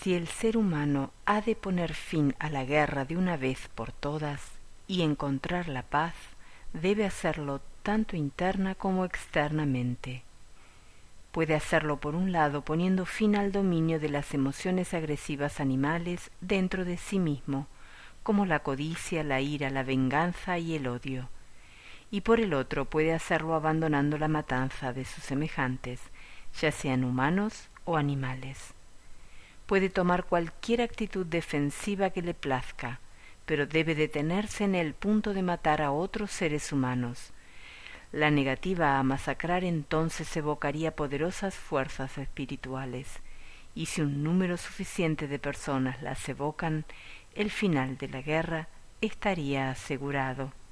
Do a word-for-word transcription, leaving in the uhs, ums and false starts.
Si el ser humano ha de poner fin a la guerra de una vez por todas y encontrar la paz, debe hacerlo tanto interna como externamente. Puede hacerlo por un lado poniendo fin al dominio de las emociones agresivas animales dentro de sí mismo, como la codicia, la ira, la venganza y el odio, y por el otro puede hacerlo abandonando la matanza de sus semejantes, ya sean humanos o animales. Puede tomar cualquier actitud defensiva que le plazca, pero debe detenerse en el punto de matar a otros seres humanos. La negativa a masacrar entonces evocaría poderosas fuerzas espirituales, y si un número suficiente de personas las evocan, el final de la guerra estaría asegurado.